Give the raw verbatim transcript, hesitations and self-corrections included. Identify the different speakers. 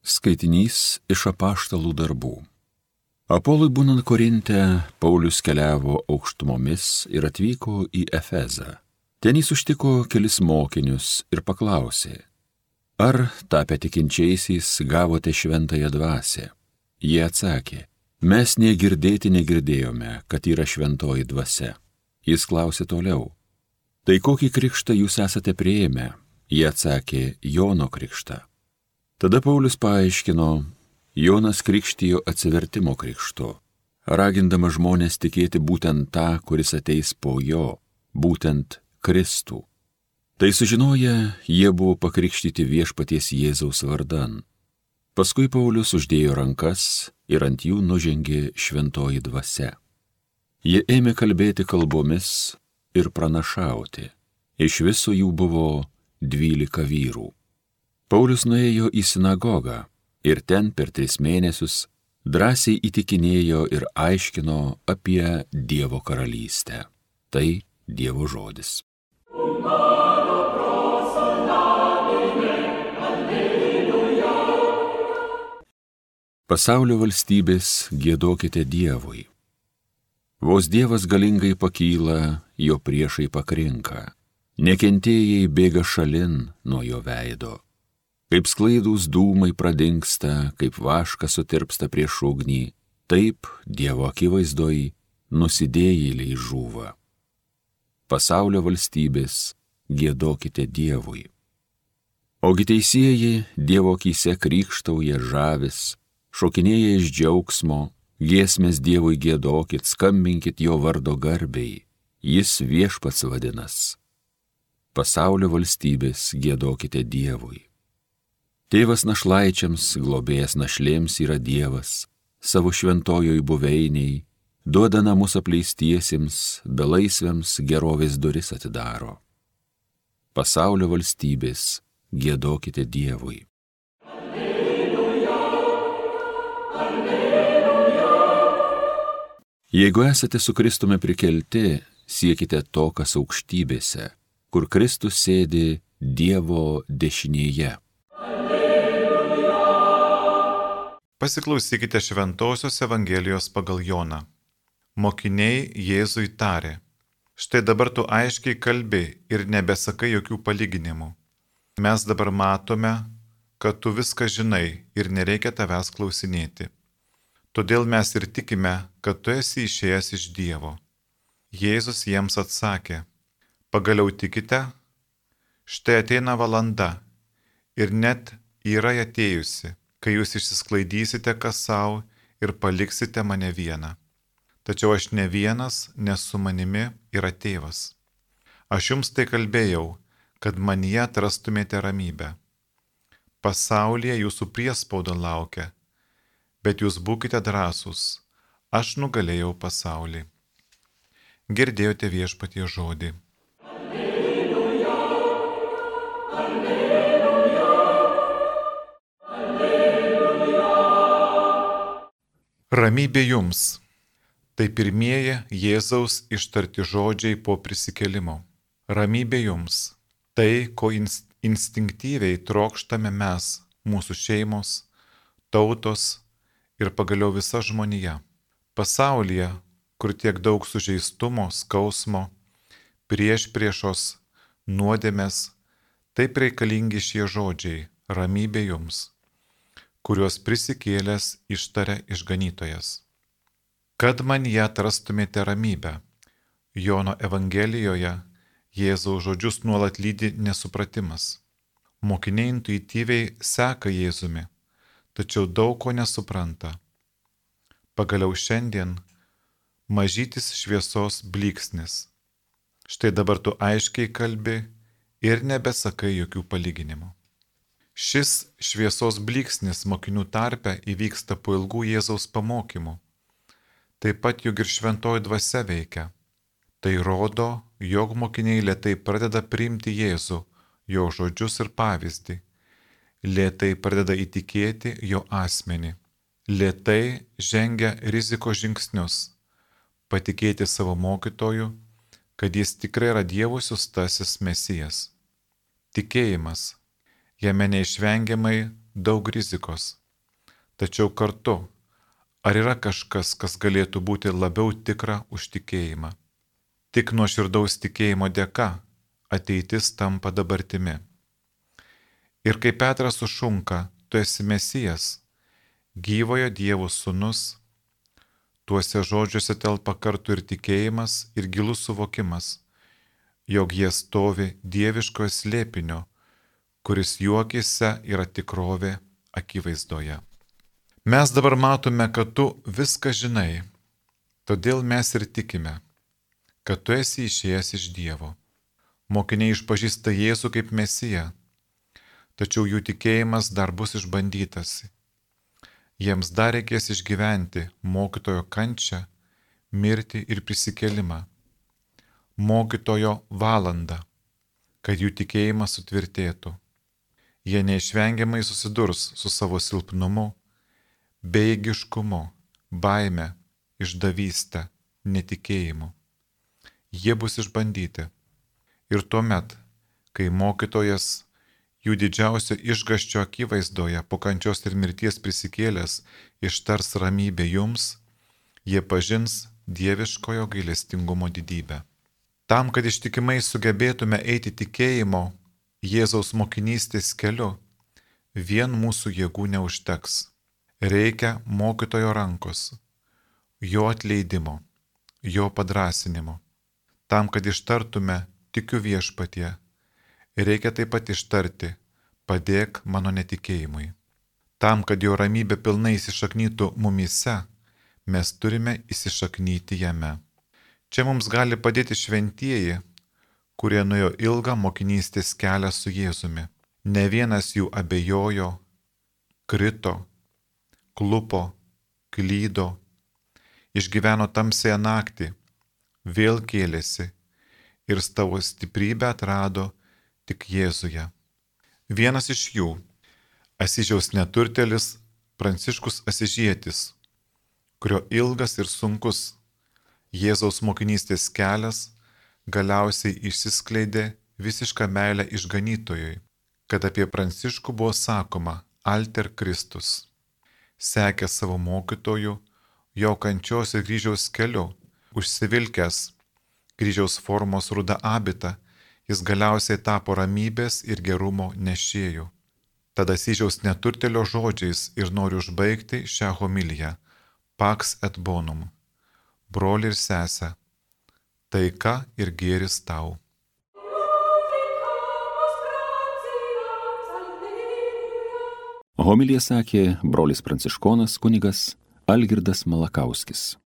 Speaker 1: Skaitinys iš apaštalų darbų. Apolui būnant Korinte, Paulius keliavo aukštumomis ir atvyko į Efezą. Ten jis užtiko kelis mokinius ir paklausė, ar tapę tikinčiaisiais gavote šventąją dvasią? Jie atsakė, mes negirdėti negirdėjome, kad yra šventoji dvasia. Jis klausė toliau, tai kokį krikštą jūs esate priėmę? Jie atsakė, Jono krikštą. Tada Paulius paaiškino, Jonas krikštijo atsivertimo krikštu, ragindama žmonės tikėti būtent tą, kuris ateis po jo, būtent Kristų. Tai sužinoję, jie buvo pakrikštyti viešpaties Jėzaus vardan. Paskui Paulius uždėjo rankas ir ant jų nužengė šventoji dvasia. Jie ėmė kalbėti kalbomis ir pranašauti. Iš viso jų buvo dvylika vyrų. Paulius nuėjo į sinagogą ir ten per tris mėnesius drąsiai įtikinėjo ir aiškino apie Dievo karalystę. Tai Dievo žodis. Pasaulio valstybės giedokite Dievui. Vos Dievas galingai pakyla, jo priešai pakrinka. Nekentėjai bėga šalin nuo jo veido. Kaip sklaidūs dūmai pradingsta, kaip vaškas sutirpsta prieš ugnį, taip Dievo akivaizdoj nusidėjėliai žūva. Pasaulio valstybės giedokite Dievui. Ogi teisieji Dievo akyse krykštauja žavis, šokinėja iš džiaugsmo, giesmės Dievui giedokit, skambinkit jo vardo garbei, jis viešpats vadinas. Pasaulio valstybės giedokite Dievui. Tėvas našlaičiams, globėjas našlėms yra Dievas, savo šventojoj buveiniai, duoda namus apleistiesiems, belaisviams gerovės duris atidaro. Pasaulio valstybės giedokite Dievui. Alleluja, alleluja. Jeigu esate su Kristumi prikelti, siekite to, kas aukštybėse, kur Kristus sėdi Dievo dešinėje.
Speaker 2: Pasiklausykite Šventosios Evangelijos pagal Joną. Mokiniai Jėzui tarė, štai dabar tu aiškiai kalbi ir nebesakai jokių palyginimų. Mes dabar matome, kad tu viską žinai ir nereikia tavęs klausinėti. Todėl mes ir tikime, kad tu esi išėjęs iš Dievo. Jėzus jiems atsakė, pagaliau tikite? Štai ateina valanda ir net yra atėjusi, kai jūs išsisklaidysite kas savo ir paliksite mane vieną. Tačiau aš ne vienas, nes su manimi yra tėvas. Aš jums tai kalbėjau, kad manyje atrastumėte ramybę. Pasaulyje jūsų priespauda laukia, bet jūs būkite drąsūs, aš nugalėjau pasaulį. Girdėjote Viešpaties žodį. Alleluja, alleluja. Ramybė jums. Tai pirmieji Jėzaus ištarti žodžiai po prisikėlimo. Ramybė jums. Tai, ko instinktyviai trokštame mes, mūsų šeimos, tautos ir pagaliau visa žmonija. Pasaulyje, kur tiek daug sužeistumo, skausmo, priešpriešos, nuodėmės, taip reikalingi šie žodžiai, ramybė jums, kuriuos prisikėlęs ištarė išganytojas. Kad manyje atrastumėte ramybę. Jono Evangelijoje Jėzaus žodžius nuolat lydi nesupratimas. Mokiniai intuityviai seka Jėzumi, tačiau daug ko nesupranta. Pagaliau šiandien mažytis šviesos blyksnis. Štai dabar tu aiškiai kalbi ir nebesakai jokių palyginimų. Šis šviesos blyksnis mokinių tarpe įvyksta po ilgų Jėzaus pamokymų. Taip pat juk ir šventoji dvasia veikia. Tai rodo, jog mokiniai lėtai pradeda priimti Jėzų, jo žodžius ir pavyzdį. Lėtai pradeda įtikėti jo asmenį. Lėtai žengia rizikos žingsnius. Patikėti savo mokytoju, kad jis tikrai yra Dievo siųstasis Mesijas. Tikėjimas. Jame neišvengiamai daug rizikos. Tačiau kartu, ar yra kažkas, kas galėtų būti labiau tikra už tikėjimą? Tik nuo širdaus tikėjimo dėka ateitis tampa dabartimi. Ir kai Petras sušunka, tu esi Mesijas, gyvojo Dievo sūnus, tuose žodžiuose telpa kartu ir tikėjimas, ir gilus suvokimas, jog jie stovi dieviškojo slėpinio, kuris juokėse yra tikrovė akivaizdoje. Mes dabar matome, kad tu viską žinai, todėl mes ir tikime, kad tu esi išėjęs iš Dievo. Mokiniai išpažįsta Jėzų kaip Mesiją, tačiau jų tikėjimas dar bus išbandytas. Jiems dar reikės išgyventi mokytojo kančią, mirtį ir prisikėlimą. Mokytojo valandą, kad jų tikėjimas sutvirtėtų. Jie neišvengiamai susidurs su savo silpnumu, bejėgiškumu, baime, išdavyste, netikėjimu. Jie bus išbandyti. Ir tuomet, kai mokytojas jų didžiausio išgąsčio akivaizdoje po kančios ir mirties prisikėlęs ištars ramybę jums, jie pažins dieviškojo gailestingumo didybę. Tam, kad ištikimai sugebėtume eiti tikėjimo Jėzaus mokinystės keliu, vien mūsų jėgų neužteks. Reikia mokytojo rankos, jo atleidimo, jo padrasinimo. Tam, kad ištartume tikiu viešpatie, reikia taip pat ištarti padėk mano netikėjimui. Tam, kad jo ramybė pilnai įsišaknytų mumyse, mes turime įsišaknyti jame. Čia mums gali padėti šventieji, kurie nuėjo ilgą mokinystės kelią su Jėzumi. Ne vienas jų abejojo, krito, klupo, klydo, išgyveno tamsiąją naktį, vėl kėlėsi ir savo stiprybę atrado tik Jėzuje. Vienas iš jų, Asyžiaus neturtėlis Pranciškus Asyžietis, kurio ilgas ir sunkus Jėzaus mokinystės kelias galiausiai išsiskleidė visišką meilę išganytojui, kad apie Pranciškų buvo sakoma Alter Kristus. Sekęs savo mokytojų, jo kančios ir kryžiaus keliu, užsivilkęs kryžiaus formos rudą abitą, jis galiausiai tapo ramybės ir gerumo nešėjų. Tada Asyžiaus neturtėlio žodžiais ir noriu užbaigti šią homiliją. Pax et bonum. Broli ir sese, taika ir gėris tau.
Speaker 1: Homiliją sakė brolis pranciškonas kunigas Algirdas Malakauskis.